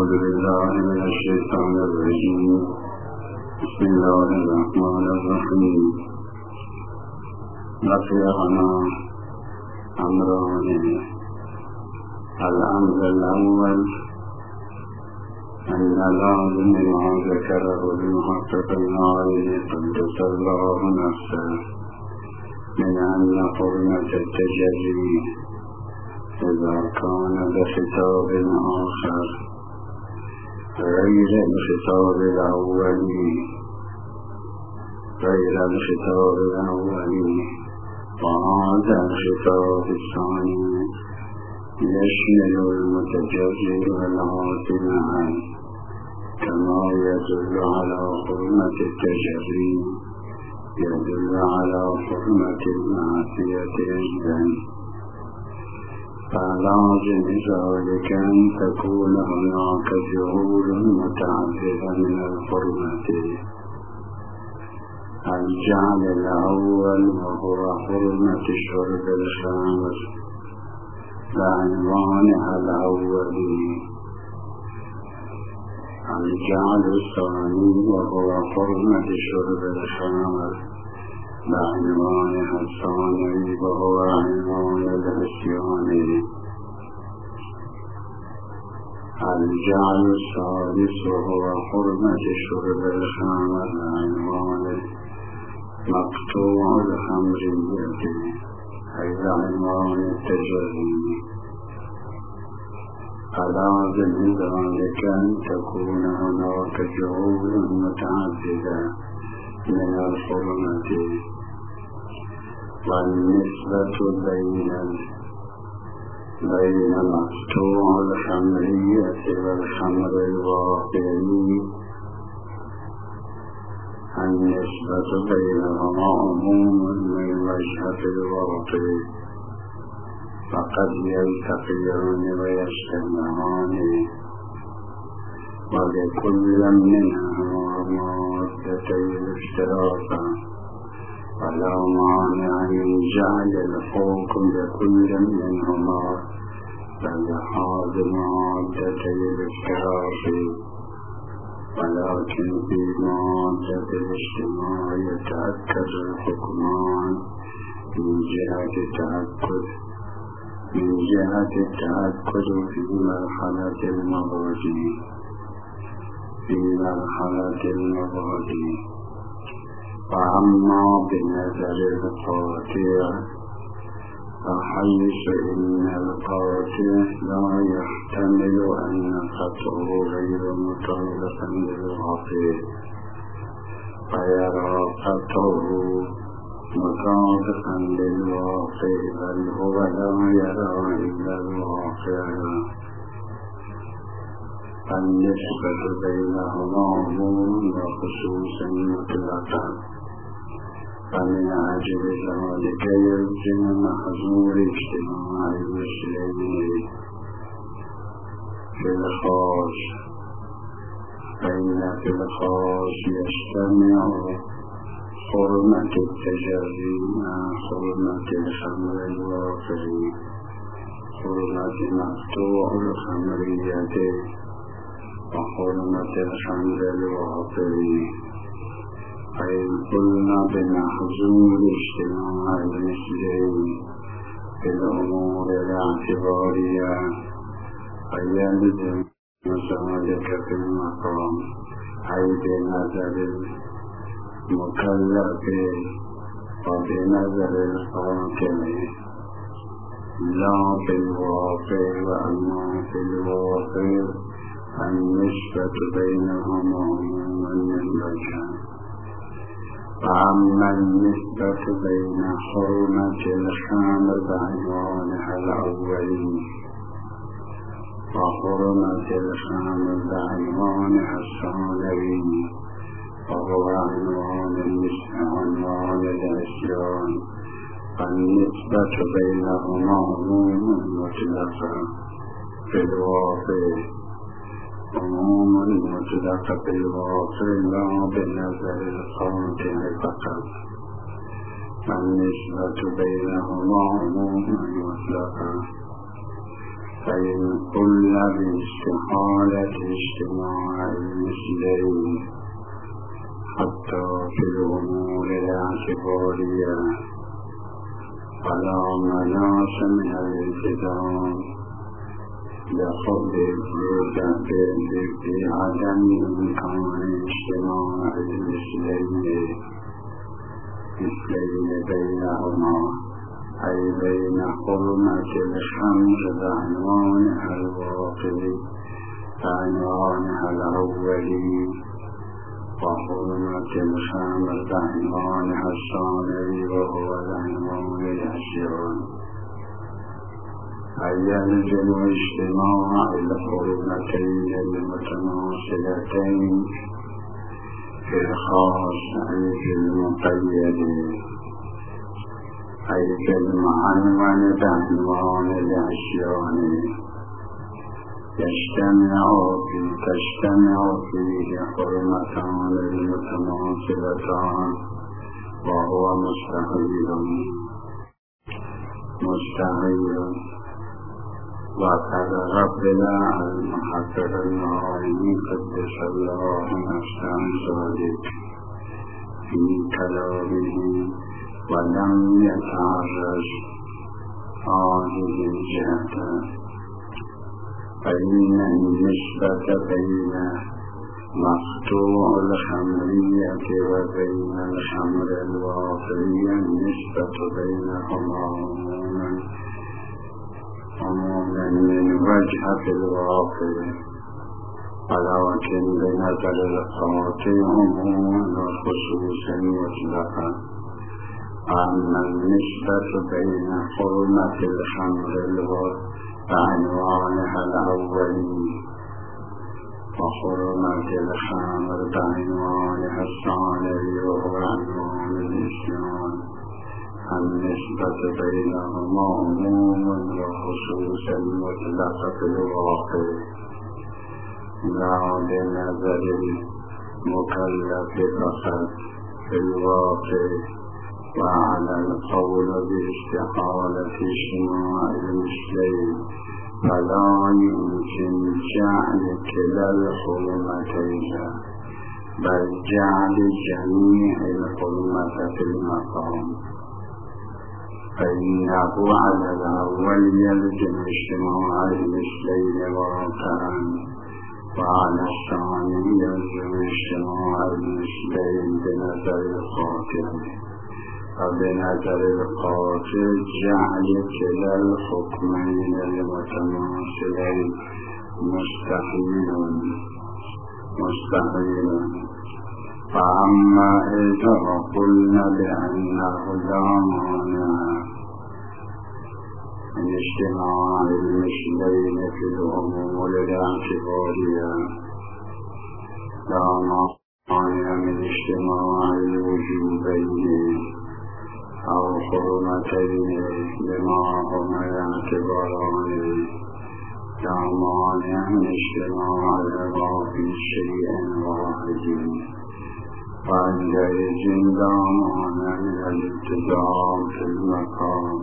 أعوذ بالله من الشيطان الرجيم. بسم الله الرحمن الرحيم. بقينا أمران. الأمر الأول أن لازم ما ذكره المحقق العالي قدس الله نفسه من أن حرمة التجري إذا كان بخطاب آخر غير الخطاب الأولي وهذا الخطاب الثاني يشمل المتجري والعاصي معا، كما يدل على حرمة التجري يدل على حرمة المعصية أيضا. فلازم ذلك أن تكون هناك جهود متعددة من الحرمة. الجعل الأول وهو حرمة شرب الخمر بعنوانها الأولي. الجعل الثاني وهو حرمة شرب الخمر بعنوانها الثاني وهو عنوان العصيان. الجعل الثالث وهو حرمة شرب الخمر بعنوان مقطوع الخمرية أي عنوان التجري. فلازم ذلك أن تكون هناك جهود متعددة من الحرمة، والنسبة بين مقطوع الخمرية والخمر الواقعي النسبة بينهما عموم من وجهة الواقع، فقد يلتقيان ويجتمعان، ولكل منهما مادتي الاشتراك، ولا مانع من جعل الحكم لكل منهما بلحاظ مادتي الاشتراك، ولكن في مادة الاجتماع يتأكد الحكمان من جهة التأكد في مرحلة المبادئ. وأما بنظر القاطع فحيث إن القاطع لا يحتمل أن قطعه غير مطابقا للواقع، فيرى قطعه مطابقا للواقع، بل هو لا يرى إلا الواقع. النسبة بينهما عموم وخصوص مطلقا، فمن أجل ذلك يلزم محظور اجتماع المسلمين في الخاص، فإن في الخاص يجتمع حرمة التجري مع حرمة الخمر الواقعي، حرمة مقطوع الخمرية وحرمة الخمر الواقعي. فإن قلنا بمحظور اجتماع المثلين في الأمور الاعتبارية فيلزم ذلك في المقام، أي بنظر المكلف وبنظر الحاكم لا في الواقع. وأما في الواقع النسبة بينهما عموما من وجهين. فأما النسبة بين حرمة الخمر بعنوانها الأولي وحرمة الخمر بعنوانها الثانوي وهو عنوان العصيان، فالنسبة بينهما عموما مطلقا في الواقع، عموم مطلق في الواقع لا بنظر القاطع فقط. النسبة بينهما عموما مطلقا فإن قل باستحالة اجتماع المثلين حتى في الأمور الاعتبارية فلا مناص من الالتزام بعدم إمكان اجتماع المثلين بينهما، أي بين حرمة الخمر بعنوانها الواقعي بعنوانها الأولي وحرمة الخمر بعنوانها الثانوي وهو العنوان العشرون. أي يلزم اجتماع الحرمتين المتماثلتين في الخاص أي في المقيد، أي في المعنون بعنوان العشرون تجتمع فيه حرمتان المتماثلتان وهو مستحيل. وقد غفل المحقق النعيمي قدس الله نفسه ذلك في كلامه ولم يتعرض هذه الجهة، فإن النسبة بين مقطوع الخمرية وبين الخمر الواقعية النسبة بينهما عموما من وجهة الواقع، ولكن بنظر القاطع عموما وخصوصا مطلقا. أما النسبة بين حرمة الخمر بعنوانها الأولي وحرمة الخمر بعنوانها الثانوي وهو عنوان الإسلام، النسبة بينهما عموما وخصوصا مطلقة في الواقع، لا بنظر المكلف فقط في الواقع. وعلى القول باستحالة اجتماع المثلين فلا يمكن جعل كلا الحرمتين بل جعل جميع الحرمة في المقام، فإنه على الأول يلزم اجتماع المثلين واقعا، وعلى الثاني يلزم اجتماع المثلين بنظر القاطع، وبنظر القاطع جعل كلا الحكمين المتماثلين مستحيل. فأما إذا قلنا بأنه لا مانع من اجتماع المثلين في الأمور الاعتبارية، لا مانع من اجتماع الوجوبين أو حرمتين لما هما اعتباران، لا مانع من اجتماعهما في شيء واحد، فعندئذ لا مانع من الالتزام في المقام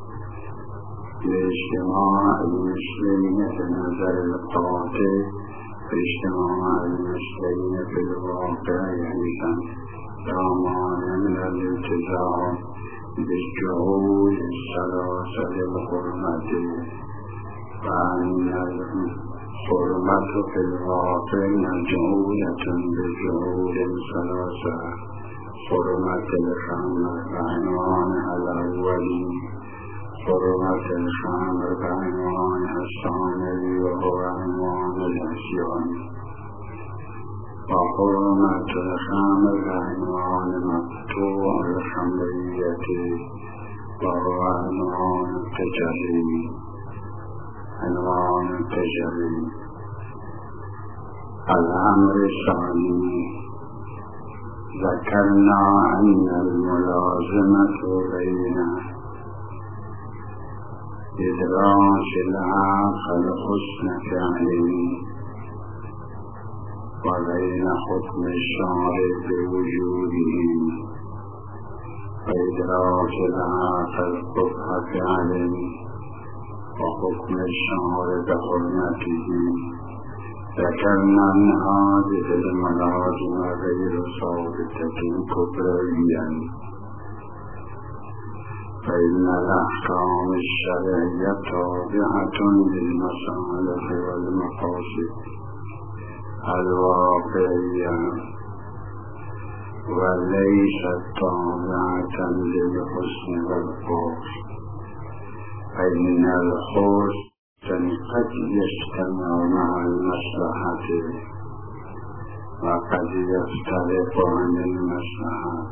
لاجتماع المثلين في نظر القاطع في اجتماع المثلين في الواقع، أيضا لا مانع من الالتزام بالجهود الثلاثة الحرمة، فإن الحرمة في الواقع مجعولة بجهود ثلاثة: حرمة الخمر بعنوانها الأولي، حرمة الخمر بعنوانها الثانوي وهو عنوان العصيان، وحرمة الخمر بعنوان مقطوع الخمرية وهو عنوان التجري. الأمر الثاني: ذكرنا أن الملازمة بين إدراج العاقل حسن فعله وبين حكم الشارع بوجوده، وإدراج العاقل قبح فعله وحكم الشعر بحرمته ذكرنا أن هذه الملازم غير ثابتة كبريا، فإن الأحكام الشرعية تابعة للمصالح والمقاصد الواقعية وليست تابعة للحسن والقبح، فإن الحسن قد يجتمع مع المصلحة وقد يختلف عن المصلحة،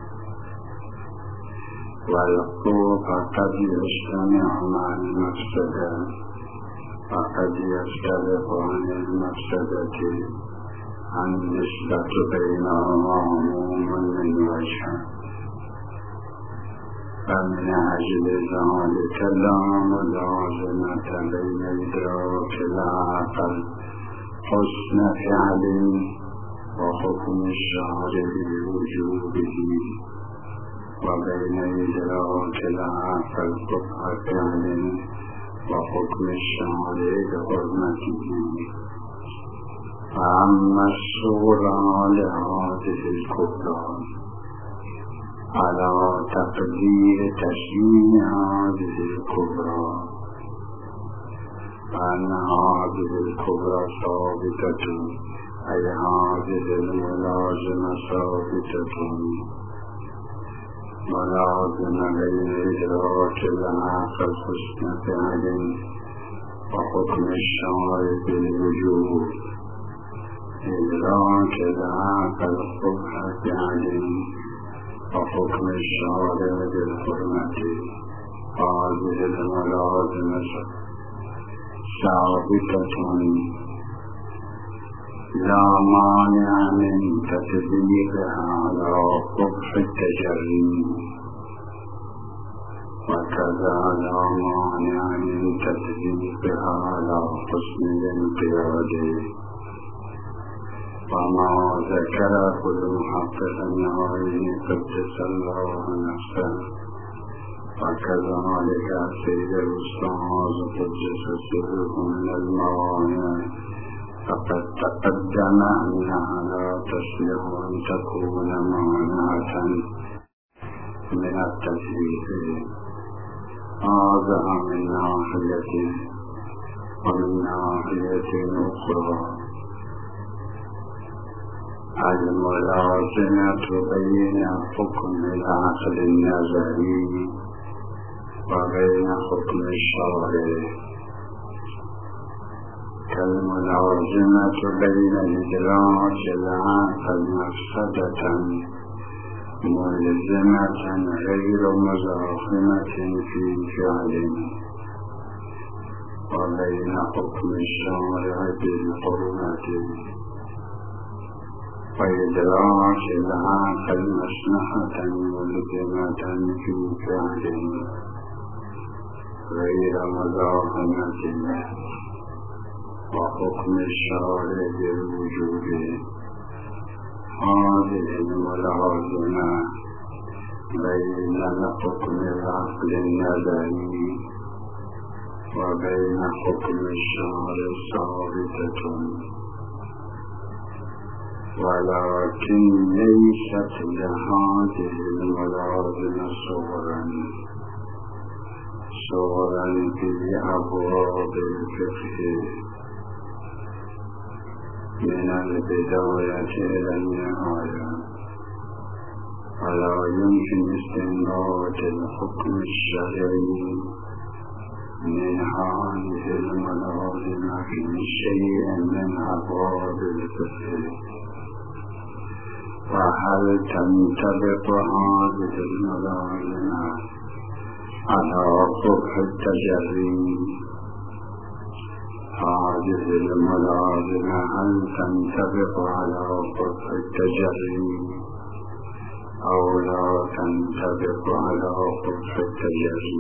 والقبح قد يجتمع مع المفسدة وقد يختلف عن المفسدة، النسبة بينهما عموما من وجه، فمن أجل ذلك لا ملازمة بين إدراك العقل حسن فعل وحكم الشارع بوجوبه، وبين إدراك العقل قبح فعل وحكم الشارع بحرمته. فأما الصورة لهذه الكبرى على تقدير تسليم هذه الكبرى، فأن هذه الكبرى ثابتة، أي هذه الملازمة ثابتة ملازمة بين إدراك العقل حسن فعل وحكم الشارع بالوجوب، إدراك العقل قبح فعل وحكم الشارع بالحرمة. هذه الملازمة ثابتة لا مانع من تطبيقها على قبح التجري، وكذا لا مانع من تطبيقها على حسن الانقياد. وما ذكره المحقق النووي قدس الله نفسه، وكذلك سيد الأستاذ قدس سره من الموانع، فقد تقدم أنها لا تصلح أن تكون مانعة من التثبيت. هذا من ناحية، ومن ناحية أخرى الملازمة بين حكم العقل النظري وبين حكم الشارع كالملازمة بين إدراك العقل مفسدة ملزمة غير مزاحمة في فعل، وبين حكم الشارع بالحرمة، وإدراك العقل مصلحة ملزمة في فعل غير مزاحمة، وحكم الشارع بالوجوب. هذه الملازمة بين حكم العقل النظري وبين حكم الشارع ثابتة، ولكن ليست لهذه الملازمة صورا في أبواب الفقه من البداية إلى النهاية، ولا يمكن استنباط الحكم الشرعي من هذه الملازمة في شيء من أبواب الفقه. وهل تنطبق هذه الملازمة على قبح التجري؟ هذه الملازمة هل تنطبق على قبح التجري أو لا تنطبق على قبح التجري؟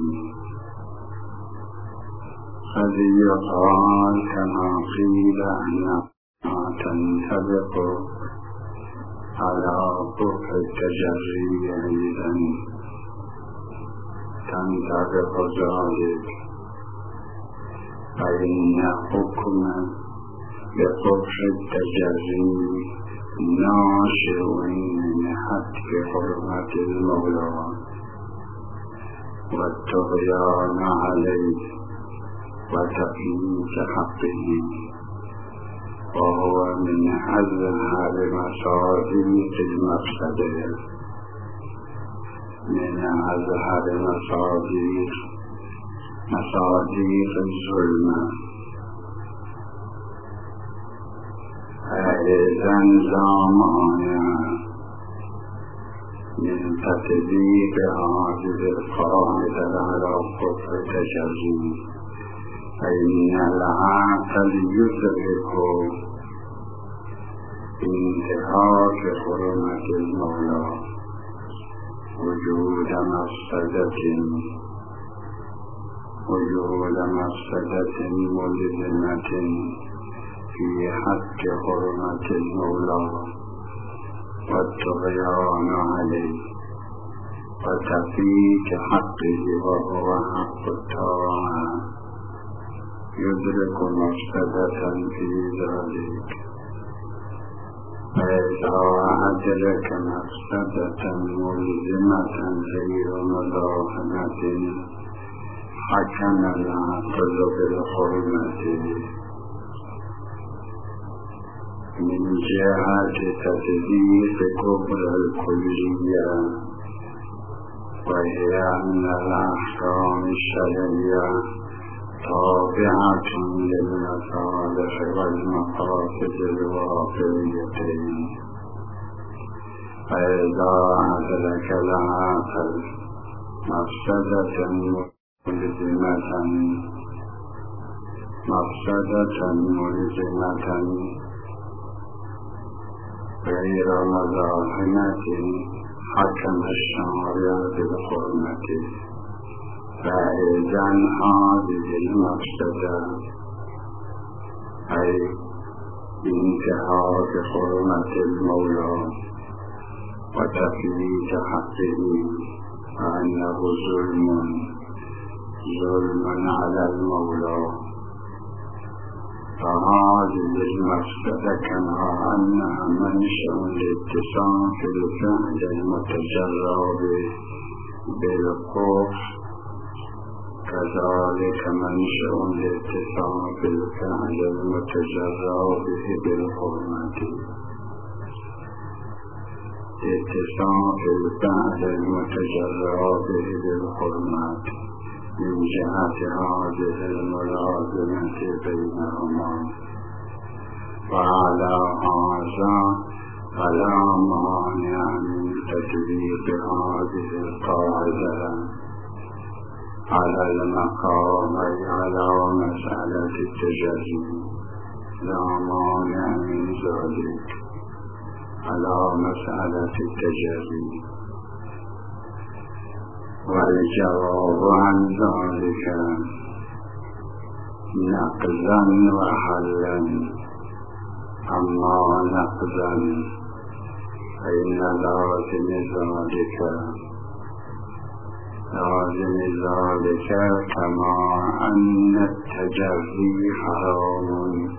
قد يقال كما قيل أنها تنطبق على قبح التجري أيضا، تنطبق ذلك فإن حكم بقبح التجري ناشئ من حتك حرمة المولى والطغيان عليه وتقييد حقه، وهو من أظهر مصادر المفسدة، من أظهر مصادر الظلم. أيضا زمانا من تطبيق هذه القاعدة على كفر التجري، فإن العقل يدرك انتهاك حرمة المولى وجود مفسدة ملزمة في حق حرمة المولى والطغيان عليه وتفيت حقه، وهو حق الطاعة، يدرك مفسدة في ذلك. فإذا أدرك مفسدة ملزمة غير مداهنة حكم العقل بالحرمة من جهة تطبيق كفر الكلية، وهي أن الأحكام الشرعية تابعة للمصالح والمقاصد الواقعيتين. فإذا أدرك العاقل مفسدة ملزمة غير مداهنة حكم الشارع بالحرمة. فإذا هذه المفسدة أي انتهاك حرمة المولى وتفييت حقه، فإنه ظلم على المولى. فهذه المفسدة كما أنها منشأ لاتصاف الفعل المتجرد بالكفر، كذلك منشأ لاتصاف الفعل المتجرد بالحرمة. اتصاف الفعل المتجرد بالحرمة من جهة هذه الملازمة بينهما، وعلى هذا فلا مانع من تطبيق هذه القاعدة على المقام على مسألة التجري، لا مانع من ذلك على مسألة التجري. والجواب عن ذلك نقضا وحلا. أما نقضا فإن لازم ذلك كما أن التجري حرام،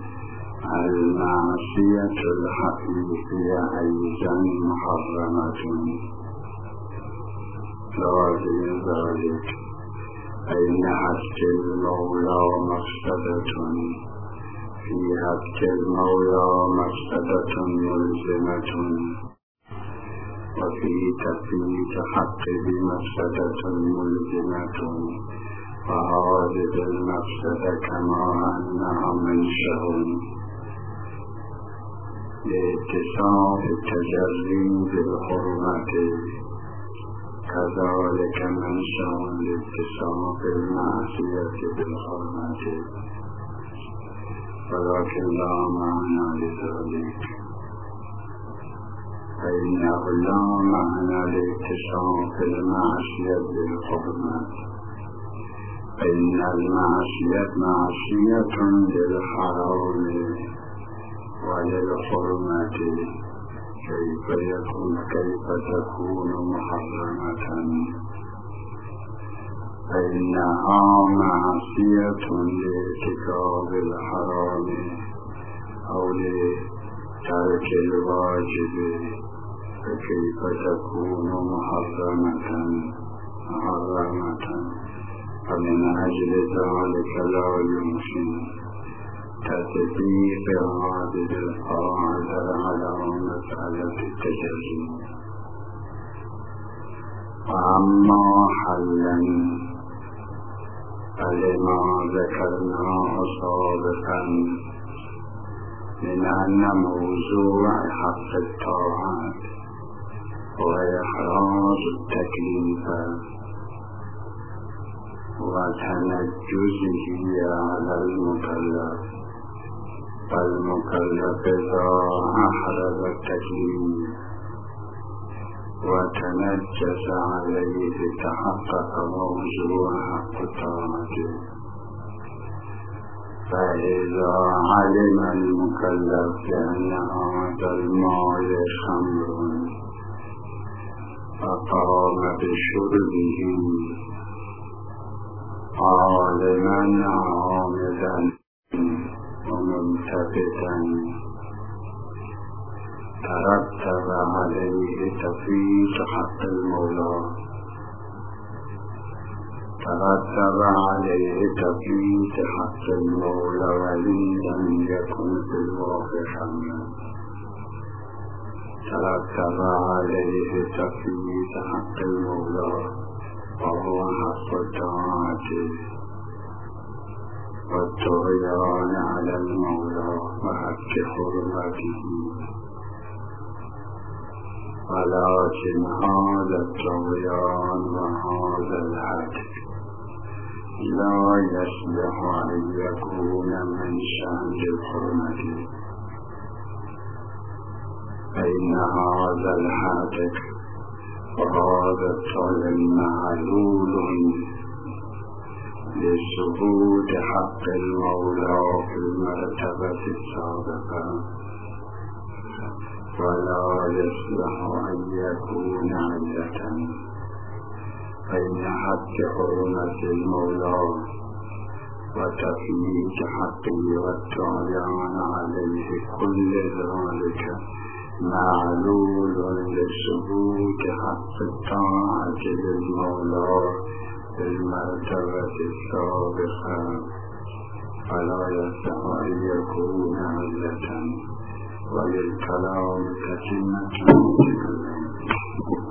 المعصية الحقيقية أيضا محرمة. لازم ذلك أين حق المولى مفسدة، في حق المولى مفسدة ملزمة، وفي تفييت حقه مفسدة ملزمة. فهذه المفسدة كما أنها منشأ لاتصاف التجري بالحرمة، كذلك منشأ لاتصاف المعصية بالحرمة، ولكن لا معنى لذلك. فإنه لا معنى لاتصاف المعصية بالحرمة، فإن المعصية معصية للحرام وللحرمة، كيف تكون محرمة؟ فإنها معصية لارتكاب الحرام أو لترك الواجب، فكيف تكون محرمة؟ فمن أجل ذلك لا يمكن تطبيق هذه القاعدة على مسألة التجزي. وأما حلا فلما ذكرناه سابقا من أن موضوع حق الطاعات وإخراج التكليف وتنجزه على المكلف، فالمكلف إذا أحرز التكليف وتنجز عليه تحقق موضوع حق الطاعات. فإذا علم المكلف بأن هذا المال خمر فقام بشربه عالما عامدا وملتفتا، ترتب عليه تفويت حق المولى، وإن لم يكن في الواقع خمرا. ترتب عليه تفويت حق المولى وهو حق الطاعات والطغيان على المولى وحق حرمته. ولكن هذا الطغيان وهذا الحد لا يصلح أن يكون من شأن الحرمة، فإن هذا الحد وهذا الطغيان معلول لثبوت حق المولى في المرتبة السابقة، ولا يصلح أن يكون علة، فإن حق حرمة المولى وتفويت حقه والطغيان عليه كل ذلك معلول لثبوت حق الطاعة للمولى في المرتبة السابقة، فلا يصح أن يكون علة. وللكلام تتمة